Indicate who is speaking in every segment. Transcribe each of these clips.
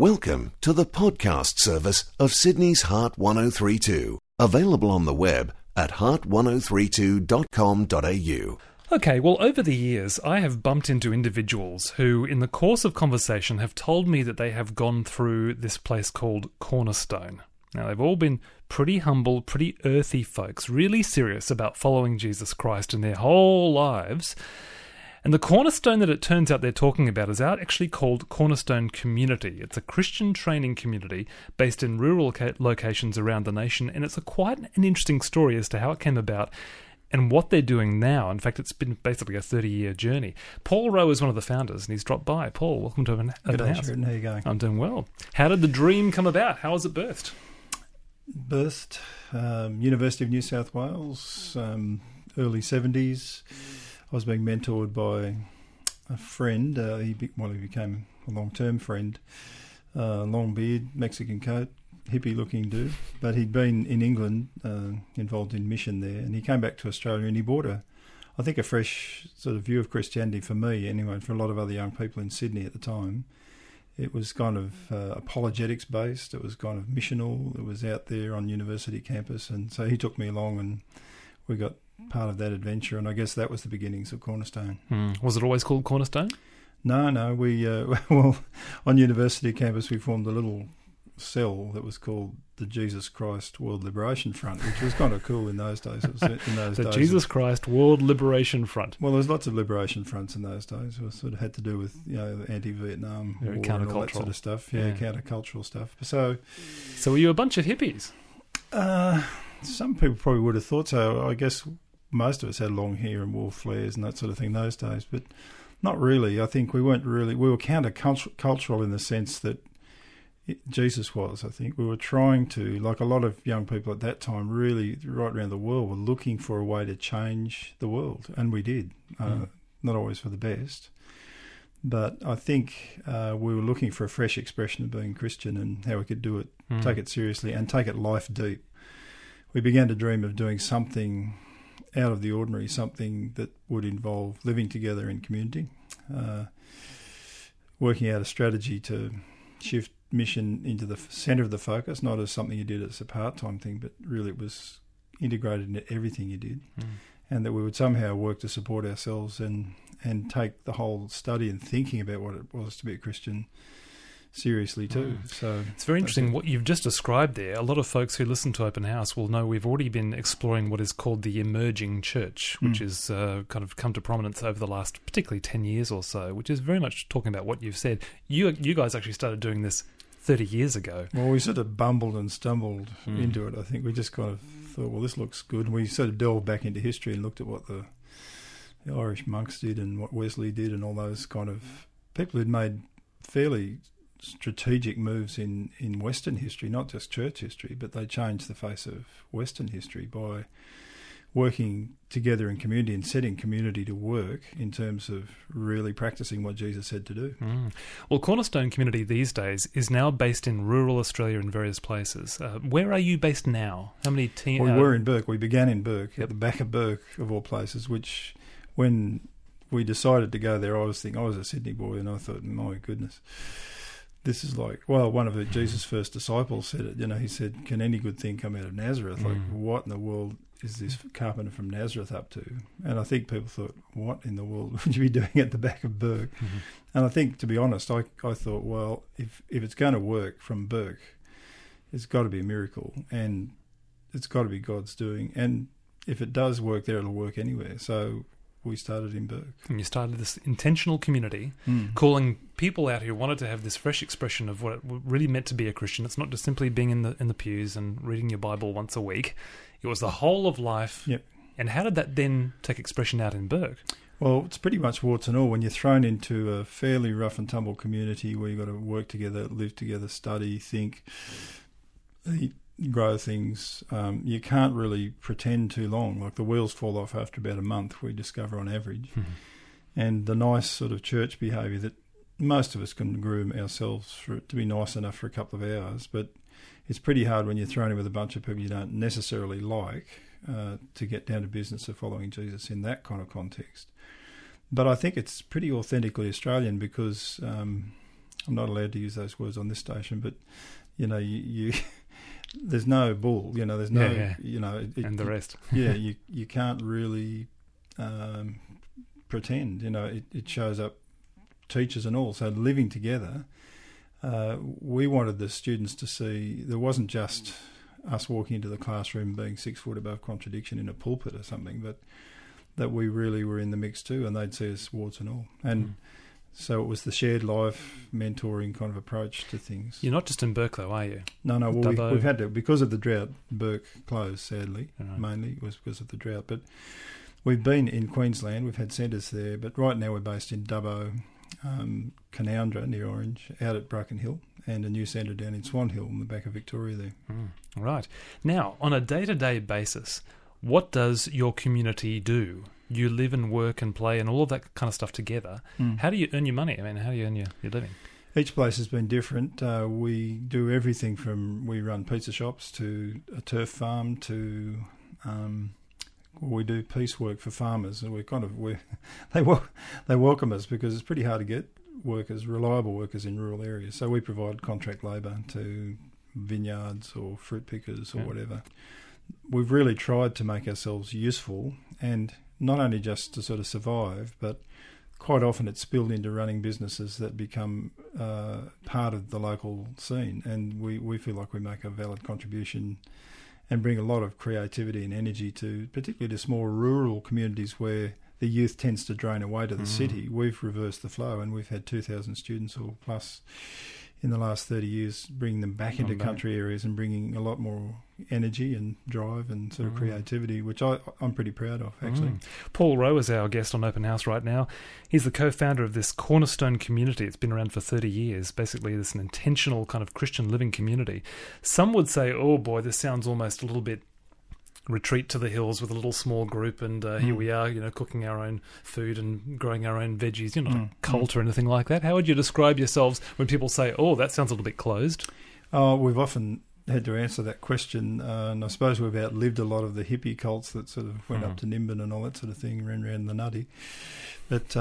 Speaker 1: Welcome to the podcast service of Sydney's Heart 1032, available on the web at heart1032.com.au.
Speaker 2: Okay, well, over the years, I have bumped into individuals who, in the course of conversation, have told me that they have gone through this place called Cornerstone. Now, they've all been pretty humble, pretty earthy folks, really serious about following Jesus Christ in their whole lives. And the Cornerstone that it turns out they're talking about is actually called Cornerstone Community. It's a Christian training community based in rural locations around the nation, and it's quite an interesting story as to how it came about and what they're doing now. In fact, it's been basically a 30-year journey. Paul Rowe is one of the founders, and he's dropped by. Paul, welcome to Open House.
Speaker 3: Good day, Sheridan. How are you going?
Speaker 2: I'm doing well. How did the dream come about? How was it birthed?
Speaker 3: University of New South Wales, early 70s. I was being mentored by a friend. He became a long-term friend. Long beard, Mexican coat, hippie-looking dude. But he'd been in England, involved in mission there, and he came back to Australia and he brought a fresh sort of view of Christianity for me, anyway, for a lot of other young people in Sydney at the time. It was kind of apologetics based. It was kind of missional. It was out there on university campus, and so he took me along, and we got part of that adventure. And I guess that was the beginnings of Cornerstone.
Speaker 2: Was it always called Cornerstone?
Speaker 3: No. We on university campus we formed a little cell that was called the Jesus Christ World Liberation Front, which was kind of cool in those days.
Speaker 2: Jesus Christ World Liberation Front.
Speaker 3: Well, there was lots of liberation fronts in those days. It sort of had to do with the anti-Vietnam War and all that sort of stuff. Yeah, countercultural stuff. So
Speaker 2: were you a bunch of hippies?
Speaker 3: Some people probably would have thought so. I guess most of us had long hair and wore flares and that sort of thing those days, but not really. I think we were countercultural in the sense that Jesus was, I think. We were trying to, like a lot of young people at that time, really right around the world, were looking for a way to change the world, and we did. Not always for the best, but I think we were looking for a fresh expression of being Christian and how we could do it, take it seriously and take it life deep. We began to dream of doing something out of the ordinary, something that would involve living together in community, working out a strategy to shift mission into the centre of the focus, not as something you did as a part-time thing, but really it was integrated into everything you did, and that we would somehow work to support ourselves and take the whole study and thinking about what it was to be a Christian seriously too. So
Speaker 2: it's very interesting what you've just described there. A lot of folks who listen to Open House will know we've already been exploring what is called the emerging church, which is kind of come to prominence over the last particularly 10 years or so, which is very much talking about what you've said. You guys actually started doing this 30 years ago.
Speaker 3: Well, we sort of bumbled and stumbled into it. I think we just kind of thought, well, this looks good. And we sort of delved back into history and looked at what the Irish monks did and what Wesley did and all those kind of people who'd made fairly strategic moves in Western history, not just church history, but they changed the face of Western history by working together in community and setting community to work in terms of really practicing what Jesus said to do.
Speaker 2: Well, Cornerstone Community these days is now based in rural Australia in various places. Where are you based now? How many teams?
Speaker 3: We were in Bourke. We began in Bourke, at the back of Bourke, of all places, which when we decided to go there, I was a Sydney boy, and I thought, my goodness, this is like, well, one of Jesus' first disciples said it, he said, can any good thing come out of Nazareth? Like, what in the world is this carpenter from Nazareth up to? And I think people thought, what in the world would you be doing at the back of Bourke? And I think, to be honest, I thought, well, if it's going to work from Bourke, it's got to be a miracle, and it's got to be God's doing. And if it does work there, it'll work anywhere. So we started in Bourke.
Speaker 2: And you started this intentional community, calling people out who wanted to have this fresh expression of what it really meant to be a Christian. It's not just simply being in the pews and reading your Bible once a week. It was the whole of life.
Speaker 3: Yep.
Speaker 2: And how did that then take expression out in Bourke?
Speaker 3: Well, it's pretty much warts and all. When you're thrown into a fairly rough and tumble community where you've got to work together, live together, study, think, grow things, you can't really pretend too long. Like the wheels fall off after about a month, we discover on average. And the nice sort of church behaviour that most of us can groom ourselves for it to be nice enough for a couple of hours, but it's pretty hard when you're thrown in with a bunch of people you don't necessarily like to get down to business of following Jesus in that kind of context. But I think it's pretty authentically Australian because I'm not allowed to use those words on this station, but you there's no bull, there's no,
Speaker 2: and the rest.
Speaker 3: You can't really pretend, it shows up, teachers and all. So living together, we wanted the students to see there wasn't just us walking into the classroom being 6 foot above contradiction in a pulpit or something, but that we really were in the mix too, and they'd see us warts and all. And so it was the shared life mentoring kind of approach to things.
Speaker 2: You're not just in Bourke though, are you?
Speaker 3: No, well, we've had to, because of the drought. Bourke closed, sadly. Mainly it was because of the drought. But we've been in Queensland, we've had centres there, but right now we're based in Dubbo, Canoundra near Orange, out at Broken Hill, and a new centre down in Swan Hill in the back of Victoria there.
Speaker 2: Right. Now, on a day-to-day basis, what does your community do? You live and work and play and all of that kind of stuff together. How do you earn your money? I mean, how do you earn your living?
Speaker 3: Each place has been different. We do everything from, we run pizza shops to a turf farm to we do piecework for farmers. And they welcome us because it's pretty hard to get workers, reliable workers in rural areas. So we provide contract labour to vineyards or fruit pickers or whatever. We've really tried to make ourselves useful, and not only just to sort of survive, but quite often it's spilled into running businesses that become part of the local scene, and we feel like we make a valid contribution and bring a lot of creativity and energy to, particularly to small rural communities where the youth tends to drain away to the city. We've reversed the flow, and we've had 2,000 students or plus in the last 30 years, bringing them back into country areas and bringing a lot more energy and drive and sort of creativity, which I'm pretty proud of, actually.
Speaker 2: Paul Rowe is our guest on Open House right now. He's the co-founder of this Cornerstone community. It's been around for 30 years. Basically, it's an intentional kind of Christian living community. Some would say, oh boy, this sounds almost a little bit retreat to the hills with a little small group, and here we are, cooking our own food and growing our own veggies. You're not a cult or anything like that. How would you describe yourselves when people say, oh, that sounds a little bit closed?
Speaker 3: We've often had to answer that question, and I suppose we've outlived a lot of the hippie cults that sort of went up to Nimbin and all that sort of thing, ran around the nutty. But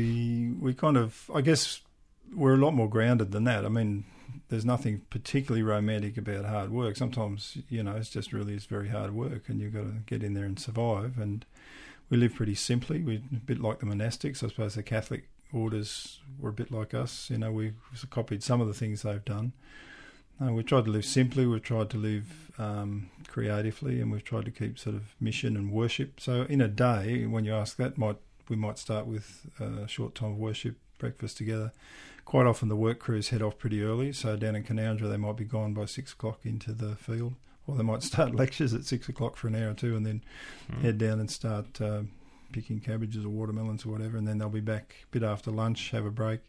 Speaker 3: we kind of, I guess, we're a lot more grounded than that. I mean, there's nothing particularly romantic about hard work. Sometimes, it's very hard work, and you've got to get in there and survive. And we live pretty simply. We're a bit like the monastics. I suppose the Catholic orders were a bit like us. We copied some of the things they've done. We've tried to live simply. We've tried to live creatively, and we've tried to keep sort of mission and worship. So in a day, when you ask that, we might start with a short time of worship, breakfast together. Quite often the work crews head off pretty early, so down in Canoundra they might be gone by 6 o'clock into the field, or they might start lectures at 6 o'clock for an hour or two and then head down and start picking cabbages or watermelons or whatever, and then they'll be back a bit after lunch, have a break,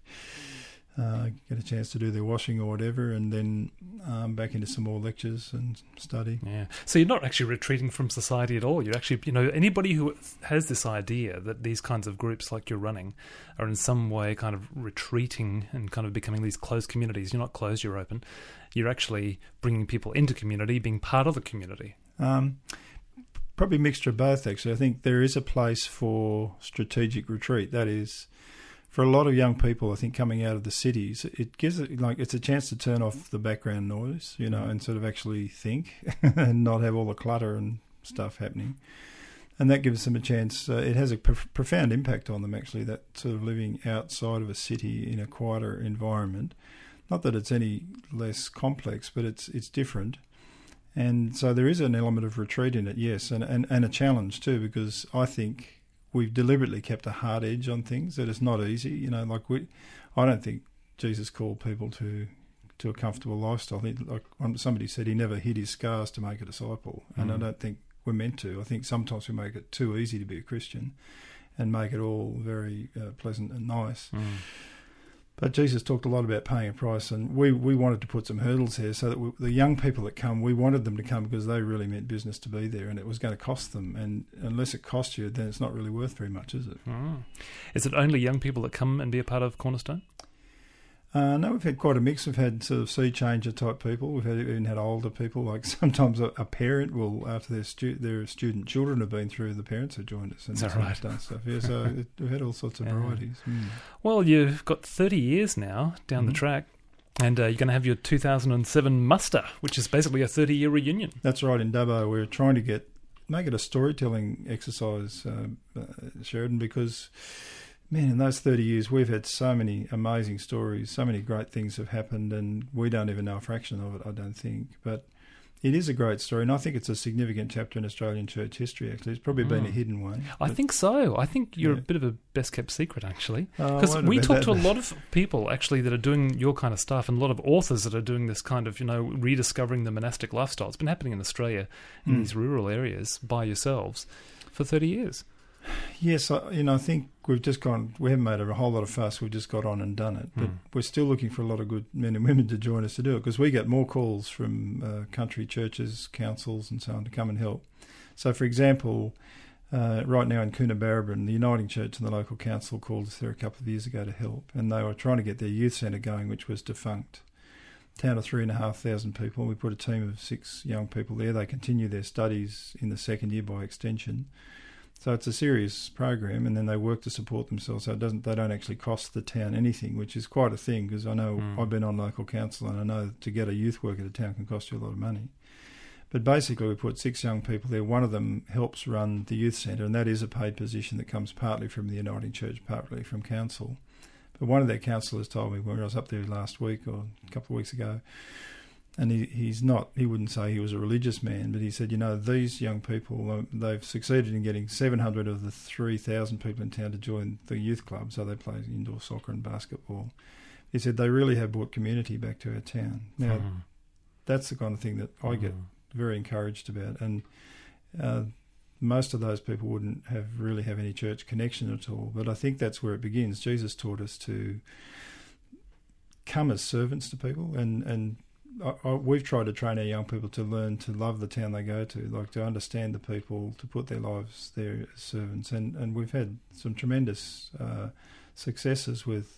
Speaker 3: get a chance to do their washing or whatever, and then back into some more lectures and study.
Speaker 2: Yeah. So you're not actually retreating from society at all. You're actually, anybody who has this idea that these kinds of groups like you're running are in some way kind of retreating and kind of becoming these closed communities. You're not closed, you're open. You're actually bringing people into community, being part of the community.
Speaker 3: Probably a mixture of both, actually. I think there is a place for strategic retreat. That is, for a lot of young people, I think, coming out of the cities, it gives it it's a chance to turn off the background noise, and sort of actually think and not have all the clutter and stuff happening. And that gives them a chance. It has a profound impact on them, actually, that sort of living outside of a city in a quieter environment. Not that it's any less complex, but it's different. And so there is an element of retreat in it, yes, and a challenge too, because I think we've deliberately kept a hard edge on things that it's not easy. I don't think Jesus called people to a comfortable lifestyle. Like somebody said, he never hid his scars to make a disciple, and I don't think we're meant to. I think sometimes we make it too easy to be a Christian and make it all very pleasant and nice. But Jesus talked a lot about paying a price, and we wanted to put some hurdles here so that the young people that come, we wanted them to come because they really meant business to be there, and it was going to cost them. And unless it costs you, then it's not really worth very much, is it?
Speaker 2: Is it only young people that come and be a part of Cornerstone?
Speaker 3: No, we've had quite a mix. We've had sort of sea changer type people. We've even had older people. Like sometimes a parent will, after their student children have been through, the parents have joined us and
Speaker 2: Is that right?
Speaker 3: done stuff. Yeah, so we've had all sorts of varieties.
Speaker 2: Well, you've got 30 years now down the track, and you're going to have your 2007 muster, which is basically a 30-year reunion.
Speaker 3: That's right. In Dubbo, we're trying to make it a storytelling exercise, Sheridan, because, man, in those 30 years, we've had so many amazing stories, so many great things have happened, and we don't even know a fraction of it, I don't think. But it is a great story, and I think it's a significant chapter in Australian church history, actually. It's probably been a hidden one.
Speaker 2: I think so. I think you're a bit of a best-kept secret, actually. Because
Speaker 3: well,
Speaker 2: we talk to a lot of people, actually, that are doing your kind of stuff, and a lot of authors that are doing this kind of, rediscovering the monastic lifestyle. It's been happening in Australia, in these rural areas, by yourselves, for 30 years.
Speaker 3: Yes, I think we haven't made a whole lot of fuss, we've just got on and done it. But we're still looking for a lot of good men and women to join us to do it, because we get more calls from country churches, councils and so on to come and help. So, for example, right now in Coonabarabran, the Uniting Church and the local council called us there a couple of years ago to help, and they were trying to get their youth centre going, which was defunct. Town of 3,500 people. We put a team of 6 young people there. They continue their studies in the second year by extension. So it's a serious program, and then they work to support themselves. So they don't actually cost the town anything, which is quite a thing, because I know I've been on local council, and I know to get a youth worker to town can cost you a lot of money. But basically, we put 6 young people there. One of them helps run the youth centre, and that is a paid position that comes partly from the Uniting Church, partly from council. But one of their councillors told me when I was up there last week or a couple of weeks ago, and he wouldn't say he was a religious man, but he said, these young people, they've succeeded in getting 700 of the 3,000 people in town to join the youth club, so they play indoor soccer and basketball. He said they really have brought community back to our town. Now, that's the kind of thing that I get very encouraged about, and most of those people wouldn't really have any church connection at all, but I think that's where it begins. Jesus taught us to come as servants to people, and we've tried to train our young people to learn to love the town they go to, like to understand the people, to put their lives there as servants. And we've had some tremendous successes with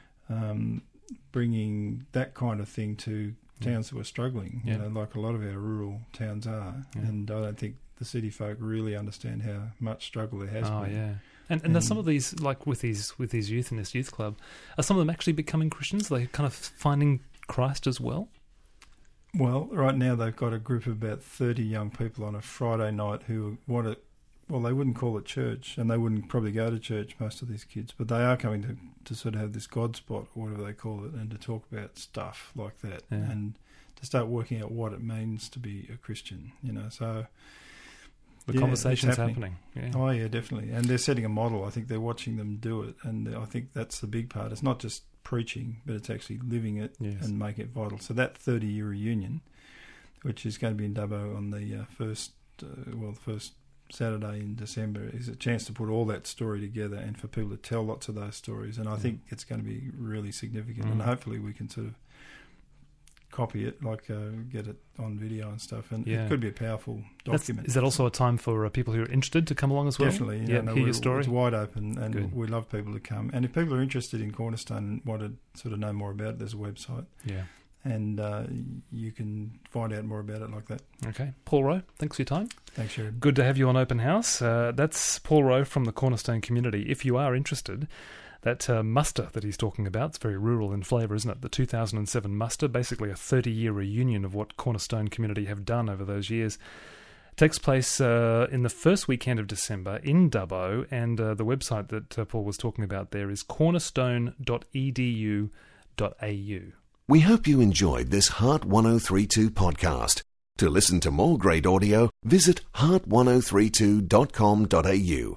Speaker 3: bringing that kind of thing to towns that were struggling, like a lot of our rural towns are. Yeah. And I don't think the city folk really understand how much struggle there has been.
Speaker 2: Oh, yeah. And there's some of these, like with these youth in this youth club, are some of them actually becoming Christians? Are they kind of finding Christ as well?
Speaker 3: Well, right now they've got a group of about 30 young people on a Friday night who they wouldn't call it church, and they wouldn't probably go to church, most of these kids, but they are coming to sort of have this God spot, or whatever they call it, and to talk about stuff like that, and to start working out what it means to be a Christian, so...
Speaker 2: The conversation's happening. Yeah.
Speaker 3: Oh, yeah, definitely. And they're setting a model. I think they're watching them do it, and I think that's the big part. It's not just preaching, but it's actually living it and making it vital. So that 30-year reunion, which is going to be in Dubbo on the first Saturday in December, is a chance to put all that story together and for people to tell lots of those stories. And I think it's going to be really significant, and hopefully we can sort of copy it, get it on video and stuff, and it could be a powerful document.
Speaker 2: Is that also a time for people who are interested to come along as well?
Speaker 3: Definitely.
Speaker 2: Hear your story.
Speaker 3: It's wide open, and we love people to come. And if people are interested in Cornerstone and want to sort of know more about it, there's a website. Yeah. And you can find out more about it like that.
Speaker 2: Okay. Paul Rowe, thanks for your time.
Speaker 3: Thanks, Sheridan.
Speaker 2: Good to have you on Open House. That's Paul Rowe from the Cornerstone community. If you are interested, that muster that he's talking about, it's very rural in flavour, isn't it? The 2007 muster, basically a 30-year reunion of what Cornerstone community have done over those years. It takes place in the first weekend of December in Dubbo, and the website that Paul was talking about there is cornerstone.edu.au.
Speaker 1: We hope you enjoyed this Heart 1032 podcast. To listen to more great audio, visit heart1032.com.au.